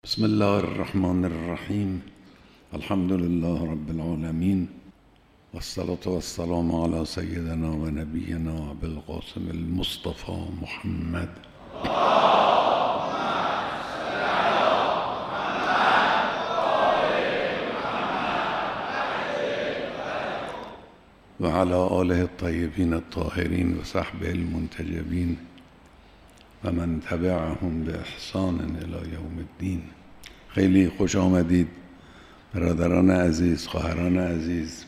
بسم الله الرحمن الرحیم. الحمد لله رب العالمین والصلاة والسلام على سیدنا و نبینا ابوالقاسم المصطفى محمد و علی آله الطیبین الطاهرین و صحبه المنتجبین و من تبعهم به احسان الی یوم الدین. خیلی خوش آمدید برادران عزیز، خواهران عزیز،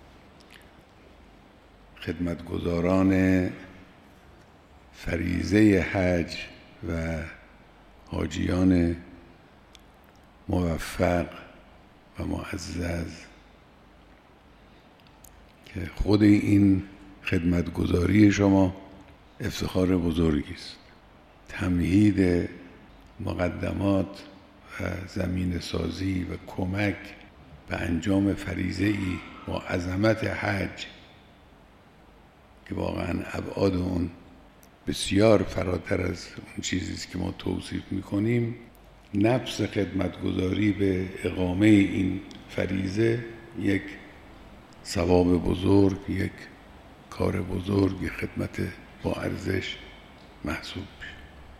خدمتگزاران فریضه حج و حاجیان موفق و معزز که خود این خدمتگزاری شما افتخار بزرگی است. تمهید مقدمات و زمین سازی و کمک به انجام فریضه ای با عظمت حج که واقعا ابعاد اون بسیار فراتر از اون چیزی است که ما توصیف میکنیم. نفس خدمتگزاری به اقامه این فریضه یک ثواب بزرگ، یک کار بزرگ، خدمت با ارزش محسوب میشه.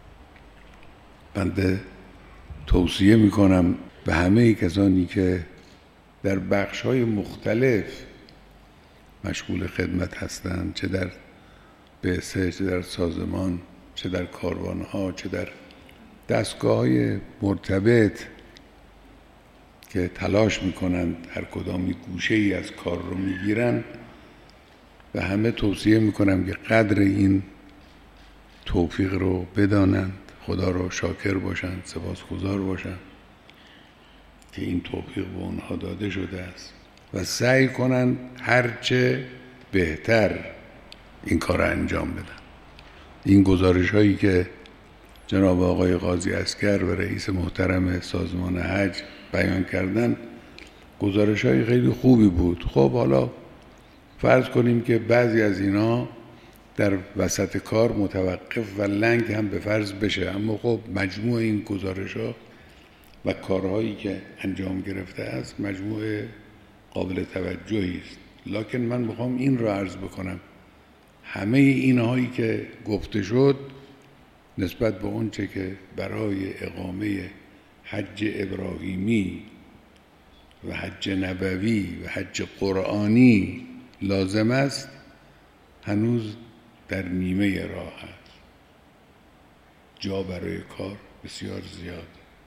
بنده توصیه میکنم به همه کسانی که در بخش‌های مختلف مشغول خدمت هستند، چه در بعثه، چه در سازمان، چه در کاروانها، چه در دستگاه‌های مرتبط که تلاش میکنند هر کدامی گوشه‌ای از کار رو میگیرن، و همه توصیه میکنم که قدر این توفیق رو بدانند، خدا رو شاکر باشند، سپاسگزار باشند که این توفیق به اونها داده شده است و سعی کنند هرچه بهتر این کار رو انجام بدن. این گزارش هایی که جناب آقای قاضی عسکر و رئیس محترم سازمان حج بیان کردن گزارش های خیلی خوبی بود. خب حالا فرض کنیم که بعضی از اینا در وسط کار متوقف و لنگ هم به فرض بشه، اما خب مجموع این گزارش ها و کارهایی که انجام گرفته است مجموع قابل توجهی است. لکن من میخوام این را عرض بکنم همه اینهایی که گفته شد نسبت به اون چه که برای اقامه حج ابراهیمی و حج نبوی و حج قرآنی لازم است هنوز در نیمه راه است. جا برای کار بسیار زیاد.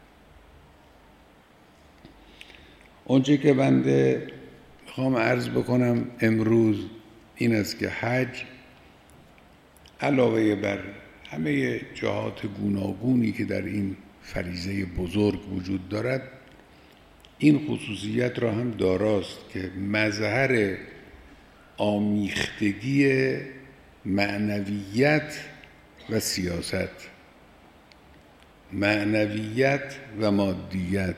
اونچه که بنده میخوام عرض بکنم امروز این است که حج علاوه بر همه جهات گوناگونی که در این فریضه بزرگ وجود دارد، این خصوصیت را هم داراست که مظهر آمیختگی معنویت و سیاست، معنویت و مادیت،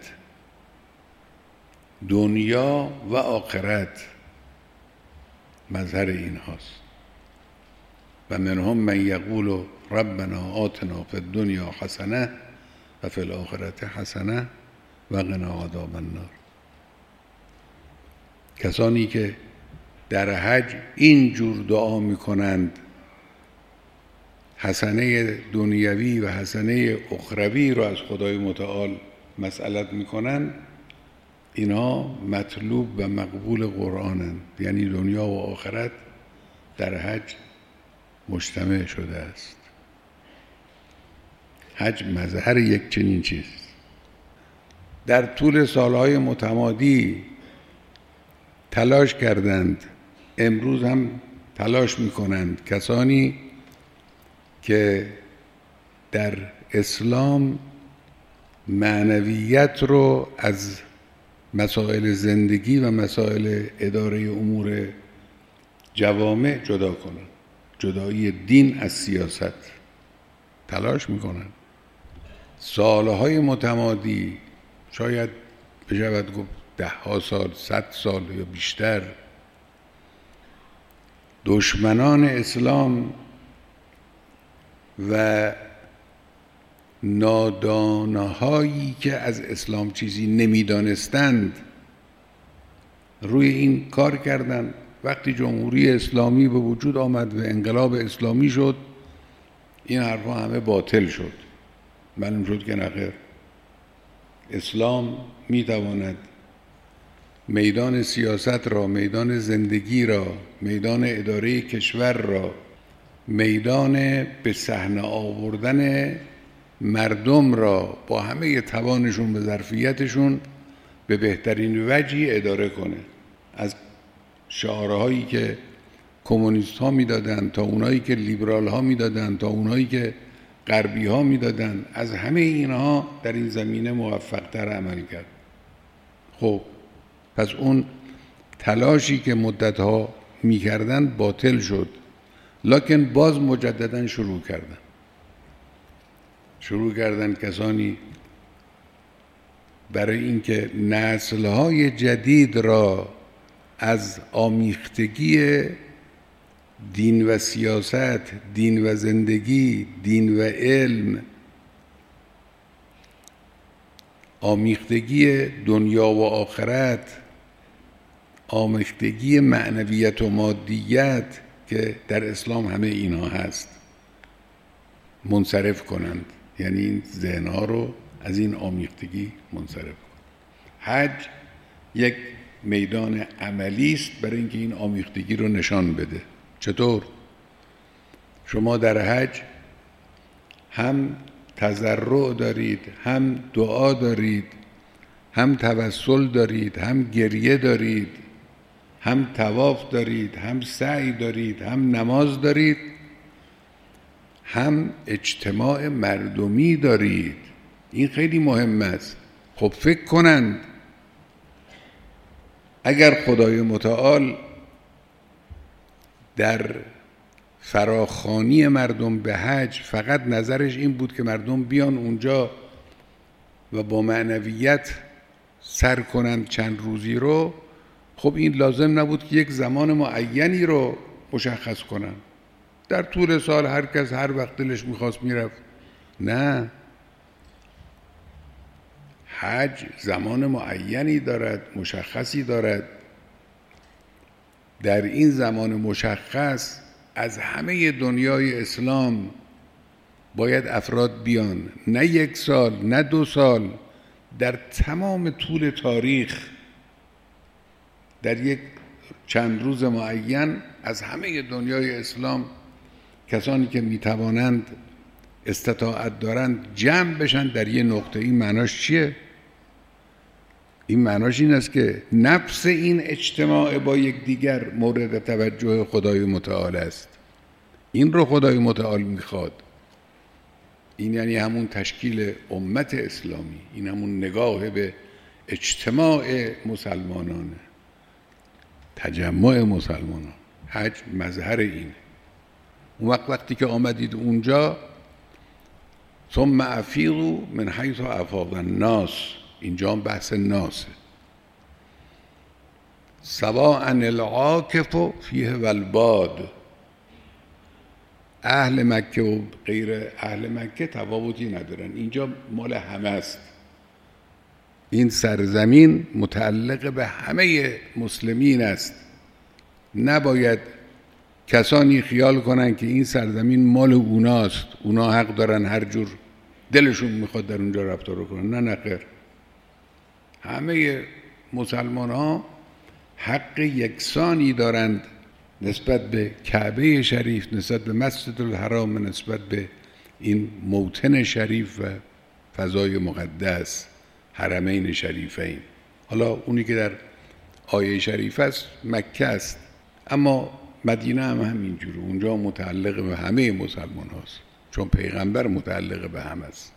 دنیا و آخرت مظهر این هاست. و منهم من یقول ربنا آتنا فی الدنیا حسنه و فی الاخرة حسنه و قنا عذاب النار. کسانی که در حج این جور دعا میکنند، حسنه دنیوی و حسنه اخروی رو از خدای متعال مسئلت میکنند، اینها مطلوب و مقبول قرآنند. یعنی دنیا و آخرت در حج مجتمع شده است. حج مظهر یک چنین چیز. در طول سالهای متمادی تلاش کردند، امروز هم تلاش میکنند کسانی که در اسلام معنویت رو از مسائل زندگی و مسائل اداره امور جوامع جدا کنند، جدایی دین از سیاست تلاش میکنند. سالهای متمادی، شاید بشود گفت 10 سال، 100 سال یا بیشتر، دشمنان اسلام و نادانهایی که از اسلام چیزی نمیدانستند روی این کار کردند. وقتی جمهوری اسلامی به وجود آمد و انقلاب اسلامی شد، این حرفا همه باطل شد. معلوم شد که نخیر، اسلام میتواند میدان سیاست را، میدان زندگی را، میدان اداره کشور را، میدان به صحنه آوردن مردم را با همه توانشون به ظرفیتشون به بهترین وجهی اداره کنه. از شعارهایی که کمونیست ها میدادن تا اونایی که لیبرال ها میدادن تا اونایی که غربی ها میدادن، از همه اینها در این زمینه موفق تر عمل کرد. خب پس اون تلاشی که مدت ها میکردن باطل شد، لکن باز مجددا شروع کردن کسانی برای اینکه نسل‌های جدید را از آمیختگی دین و سیاست، دین و زندگی، دین و علم، آمیختگی دنیا و آخرت، آمیختگی معنویت و مادیت که در اسلام همه اینها هست، منصرف کنند. یعنی این ذهنها رو از این آمیختگی منصرف کنند. حج یک میدان عملی است برای اینکه این آمیختگی رو نشان بده. چطور؟ شما در حج هم تضرع دارید، هم دعا دارید، هم توسل دارید، هم گریه دارید، هم طواف دارید، هم سعی دارید، هم نماز دارید، هم اجتماع مردمی دارید. این خیلی مهم است. خب فکر کنند اگر خدای متعال در فراخوانی مردم به حج فقط نظرش این بود که مردم بیان اونجا و با معنویت سر کنند چند روزی رو، خب این لازم نبود که یک زمان معینی رو مشخص کنن. در طول سال هر کس هر وقت دلش میخواست میرفت. نه، حج زمان معینی دارد، مشخصی دارد. در این زمان مشخص از همه دنیای اسلام باید افراد بیان، نه 1 سال، نه 2 سال، در تمام طول تاریخ در یک چند روز معین از همه دنیای اسلام کسانی که میتوانند، استطاعت دارند، جمع بشن در یه نقطه. این معناش چیه؟ این معناش این است که نفس این اجتماع با یکدیگر مورد توجه خدای متعال است. این رو خدای متعال میخواد. این یعنی همون تشکیل امت اسلامی، این همون نگاه به اجتماع مسلمانانه، تجمع مسلمانان. حج مظهر اینه. اون وقتی که آمدید اونجا، ثم افیضوا من حیث افاض الناس، اینجا هم بحث ناسه. سواء العاکف فیه والباد، اهل مکه و غیر اهل مکه تفاوتی ندارن، اینجا مال همه است. این سرزمین متعلق به همه مسلمین است. نباید کسانی خیال کنن که این سرزمین مال اوناست، اونا حق دارن هر جور دلشون میخواد در اونجا رفتار کنن. نه نخیر، همه مسلمان ها حق یکسانی دارند نسبت به کعبه شریف، نسبت به مسجد الحرام، نسبت به این موطن شریف و فضای مقدس حرمین شریفین. حالا اونی که در آیه شریف است مکه است، اما مدینه هم همینجوره، اونجا متعلق به همه مسلمان هاست، چون پیغمبر متعلق به هم است.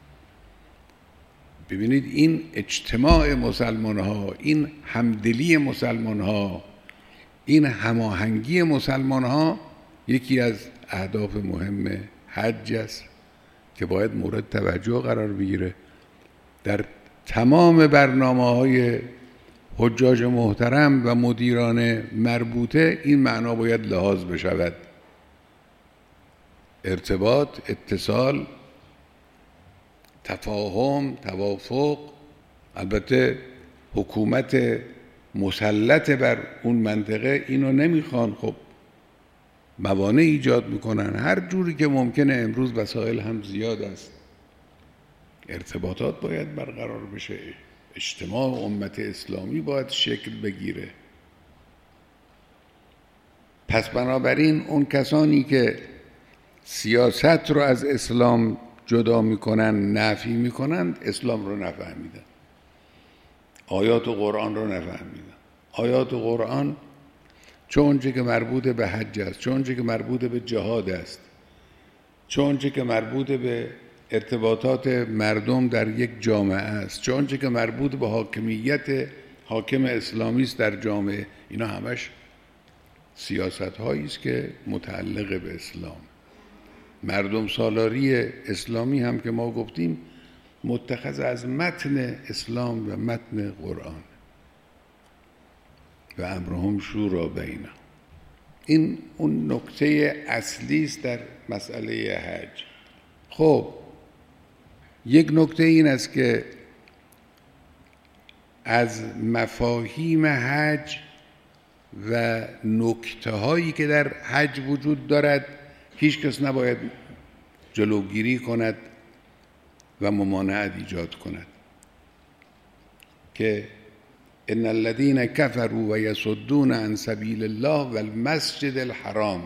ببینید این اجتماع مسلمان ها، این همدلی مسلمان ها، این هماهنگی مسلمان ها یکی از اهداف مهم حج است که باید مورد توجه قرار بگیره. در تمام برنامه‌های حجاج محترم و مدیران مربوطه این معنا باید لحاظ بشود. ارتباط، اتصال تفاهم، توافق. البته حکومت مسلط بر اون منطقه اینو نمیخوان، خب موانع ایجاد میکنن هر جوری که ممکنه. امروز وسایل هم زیاد است، ارتباطات باید برقرار بشه، اجتماع امت اسلامی باید شکل بگیره. پس بنابراین اون کسانی که سیاست رو از اسلام جدا میکنن، نفی میکنن، اسلام رو نفهمیدن، آیات و قرآن رو نفهمیدن. آیات و قرآن چون که مربوط به حج است، چون که مربوط به جهاد است، چون که مربوط به ارتباطات مردم در یک جامعه است، چون که مربوط به حاکمیت حاکم اسلامی است در جامعه، اینا همش سیاست هایی است که متعلق به اسلام. مردم سالاری اسلامی هم که ما گفتیم متخذ از متن اسلام و متن قرآن و امرهم شورا بینهم. این اون نکته اصلی است در مسئله حج. خب یک نکته این است که از مفاهیم حج و نکته هایی که در حج وجود دارد هیچ کس نباید جلوگیری کند و ممانعت ایجاد کند که ان الذين كفروا و یصدون عن سبیل الله و المسجد الحرام،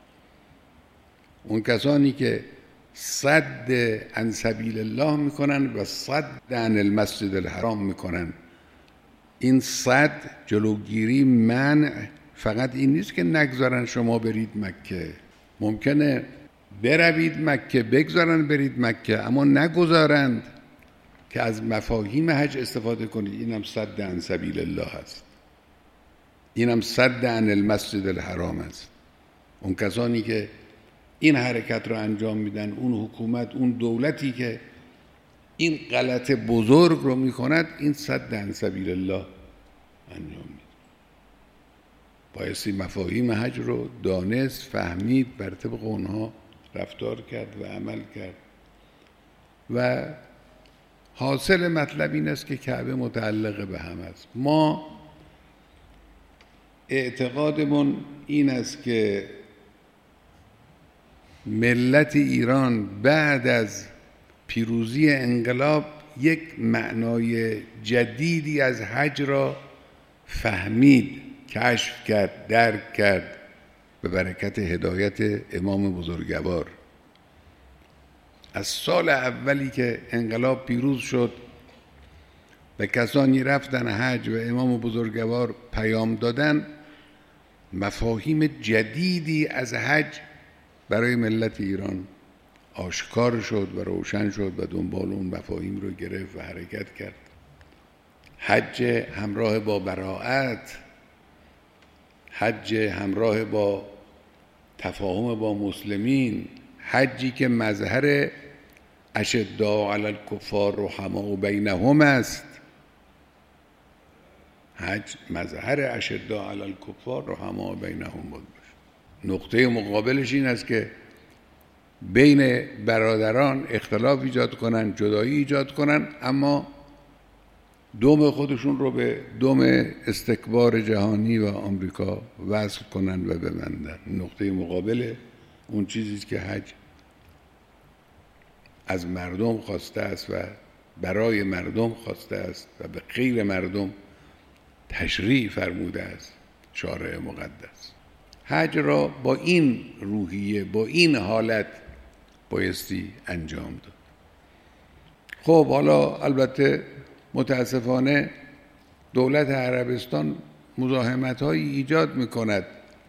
اون کسانی که صد عن سبیل الله میکنن و صد عن المسجد الحرام میکنن. این صد جلوگیری، منع، فقط این نیست که نگذارن شما برید مکه. ممکنه بروید مکه، بگذارن برید مکه، اما نگذارند که از مفاهیم حج استفاده کنید. اینم صد عن سبیل الله است، اینم صد عن المسجد الحرام است. اون کسانی که این حرکت رو انجام میدن، اون حکومت، اون دولتی که این غلط بزرگ رو میکند، این صد عن سبیل الله انجام میده. بایستی مفاهیم حج رو دانست، فهمید، بر طبق اونها رفتار کرد و عمل کرد. و حاصل مطلب این است که کعبه متعلق به هم است. ما اعتقادمون این است که ملت ایران بعد از پیروزی انقلاب یک معنای جدیدی از حج را فهمید، کشف کرد، درک کرد به برکت هدایت امام بزرگوار. از سال اولی که انقلاب پیروز شد و کسانی رفتن حج و امام بزرگوار پیام دادن، مفاهیم جدیدی از حج برای ملت ایران آشکار شد و روشن شد و دنبال اون مفاهیم رو گرفت و حرکت کرد. حج همراه با براءت، حج همراه با تفاهم با مسلمین، حجی که مظهر اشداء علی الکفار رحماء بینهم است. حج مظهر اشداء علی الکفار رحماء بینهم بود. نقطه مقابلش این است که بین برادران اختلاف ایجاد کنن، جدایی ایجاد کنن، اما دم خودشون رو به دم استکبار جهانی و آمریکا وصل کنن و ببندن. نقطه مقابل اون چیزی که حج از مردم خواسته است و برای مردم خواسته است و به خیر مردم تشریع فرموده است شارع مقدس. حج را با این روحیه، با این حالت بایستی انجام داد. خب حالا البته متاسفانه دولت عربستان مزاحمت‌هایی ایجاد می‌کند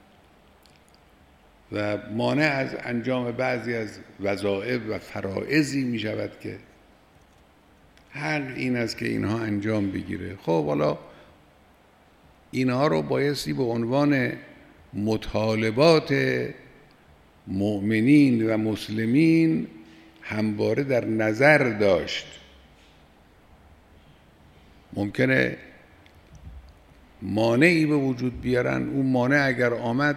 و مانع از انجام بعضی از وظایف و فرائضی می‌شود که حق این است که اینها انجام بگیره. خب حالا اینها رو بایستی به عنوان مطالبات مؤمنین و مسلمین همواره در نظر داشت. ممکنه مانعی به وجود بیارن، اون مانع اگر آمد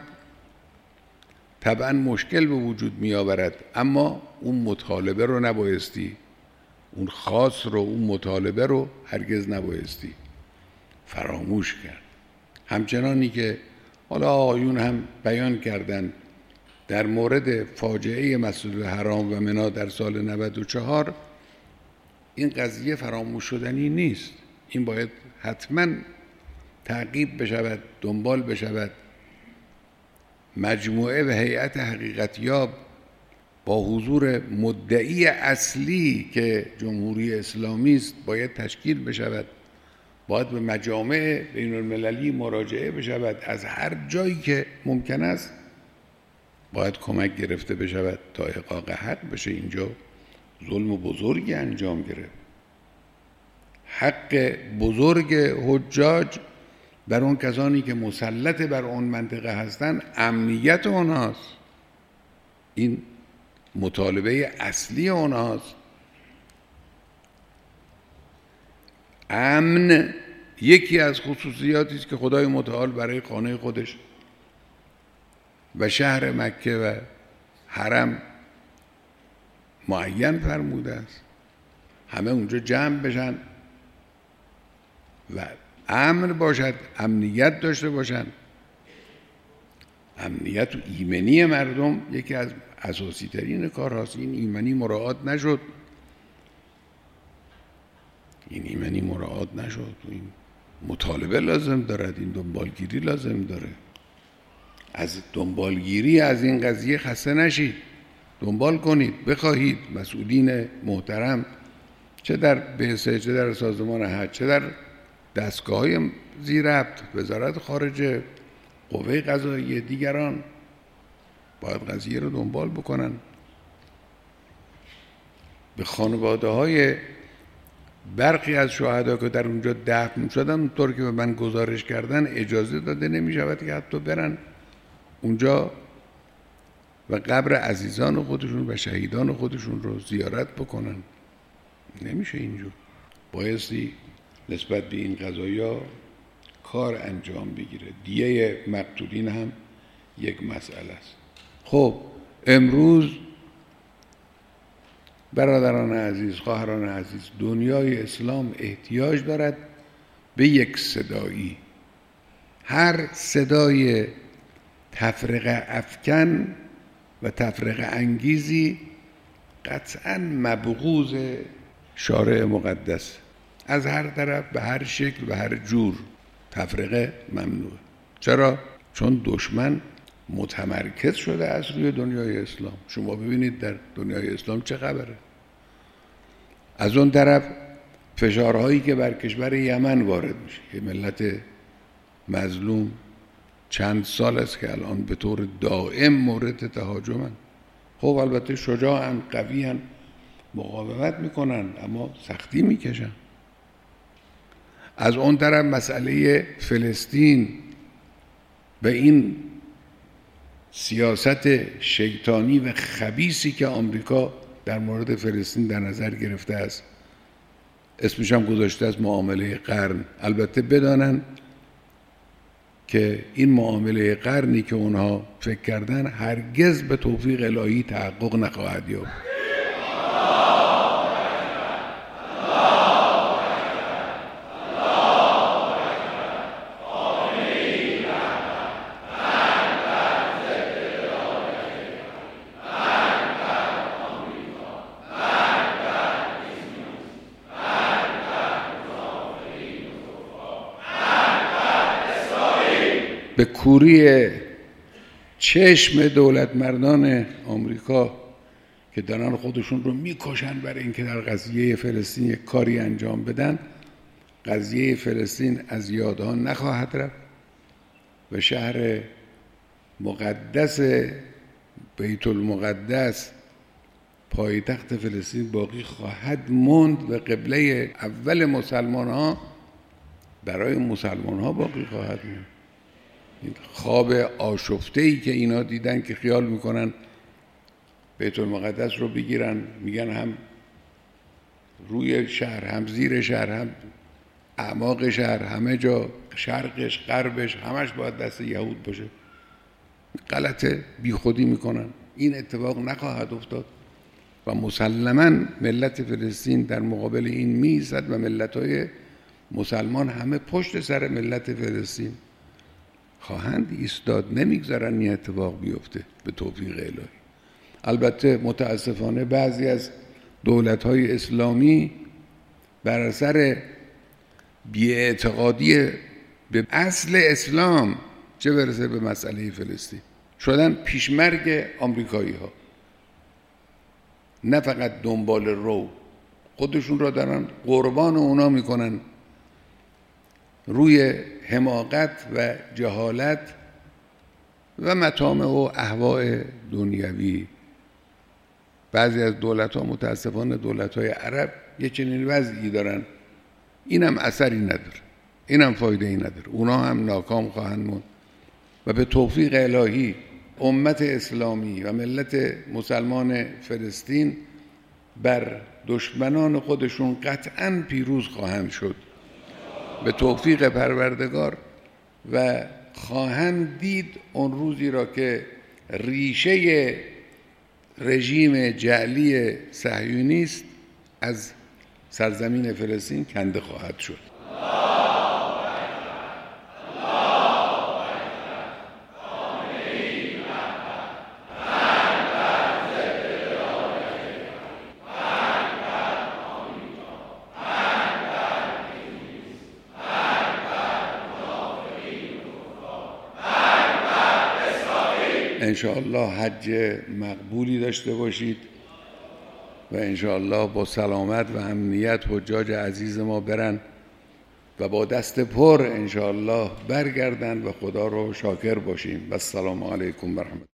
طبعا مشکل به وجود می آورد، اما اون مطالبه رو نبایستی اون خاص رو، اون مطالبه رو هرگز نبایستی فراموش کرد. همچنانی که حالا آقایون هم بیان کردن در مورد فاجعه مسجدالحرام و منا در سال 94 این قضیه فراموش شدنی نیست. این باید حتما تعقیب بشود، دنبال بشود. مجموعه و هیئت حقیقتیاب با حضور مدعی اصلی که جمهوری اسلامی است باید تشکیل بشود، باید به مجامع بین المللی مراجعه بشود، از هر جایی که ممکن است باید کمک گرفته بشود تا احقاق حق بشه. اینجا ظلم بزرگی انجام گرفت. حق بزرگ حجاج بر اون کسانی که مسلط بر اون منطقه هستند امنیت اونهاست. این مطالبه اصلی اونهاست. امن یکی از خصوصیاتی است که خدای متعال برای خانه خودش و شهر مکه و حرم معین فرموده است. همه اونجا جمع بشن و امن باشد، امنیت داشته باشن. امنیت و ایمنی مردم یکی از اساسی ترین کار هست. این ایمنی مراعات نشد. این مطالبه لازم دارد، این دنبالگیری لازم داره. از دنبالگیری از این قضیه خسته نشید، دنبال کنید، بخواهید مسئولین محترم چه در بعثه، چه در سازمان حج، چه در دستگاه‌های ذی‌ربط، وزارت خارجه، قوه قضاییه، دیگران باید قضیه رو دنبال بکنن. به خانواده‌های برخی از شهدا که در اونجا دفن شدن اونطور که به من گزارش کردن اجازه داده نمی شود که حتی برن اونجا و قبر عزیزان خودشون و شهیدان خودشون رو زیارت بکنن. نمیشه اینجور. بایستی نسبت به این قضایا کار انجام بگیره. دیه مقتولین هم یک مسئله است. خب امروز برادران عزیز، خواهران عزیز، دنیای اسلام احتیاج دارد به یک صدایی. هر صدای تفرقه افکن و تفرقه انگیزی قطعاً مبغوض شارع مقدس. از هر طرف به هر شکل و هر جور تفرقه ممنوعه. چرا؟ چون دشمن متمرکز شده از روی دنیای اسلام. شما ببینید در دنیای اسلام چه خبره. از اون طرف فشارهایی که بر کشور یمن وارد میشه، که ملت مظلوم چند سال است که الان به طور دائم مورد تهاجمن. خب البته شجاعن، قویان، مقاومت میکنن اما سختی میکشن. از اون طرف مسئله فلسطین به این سیاست شیطانی و خبیثی که آمریکا در مورد فلسطین در نظر گرفته است، اسمش هم گذاشته از معامله قرن. البته بدانن که این معامله قرنی که اونها فکر کردن هرگز به توفیق الهی تحقق نخواهد یافت. به کوری چشم دولت مردان آمریکا که دارن خودشون رو میکشن برای اینکه در قضیه فلسطین یک کاری انجام بدن، قضیه فلسطین از یادها نخواهد رفت و شهر مقدس بیت المقدس پایتخت فلسطین باقی خواهد ماند و قبله اول مسلمان ها برای مسلمان ها باقی خواهد ماند. این خواب آشفته‌ای که اینا دیدن که خیال میکنن بیت المقدس رو بگیرن، میگن هم روی شهر، هم زیر شهر، هم اعماق شهر، همه جا، شرقش، غربش، همش باید دست یهود باشه. غلط بیخودی میکنن. این اتفاق نخواهد افتاد. و مسلماً ملت فلسطین در مقابل این می‌ایستد و ملت‌های مسلمان همه پشت سر ملت فلسطین خواهند ایستاد. نمیگذارن این اتفاق بیفته به توفیق الهی. البته متاسفانه بعضی از دولت‌های اسلامی بر اثر بی‌اعتقادی به اصل اسلام، چه برسه به مسئله فلسطین، شدن پیشمرگ آمریکایی‌ها. نه فقط دنبال رو، خودشون را دارن قربان اونا میکنن روی حماقت و جهالت و مطامع و اهواء دنیوی. بعضی از دولت‌ها متاسفانه دولت‌های عرب یه چنین وضعی دارن، اینم اثری نداره، اینم فایده‌ای نداره، اونا هم ناکام خواهند موند و به توفیق الهی امت اسلامی و ملت مسلمان فلسطین بر دشمنان خودشون قطعاً پیروز خواهند شد به توفیق پروردگار و خواهند دید اون روزی را که ریشه رژیم جعلی صهیونیست از سرزمین فلسطین کنده خواهد شد. انشاءالله حج مقبولی داشته باشید و انشاءالله با سلامت و امنیت حجاج عزیز ما برن و با دست پر انشاءالله برگردن و خدا رو شاکر باشیم. و السلام علیکم و رحمت الله.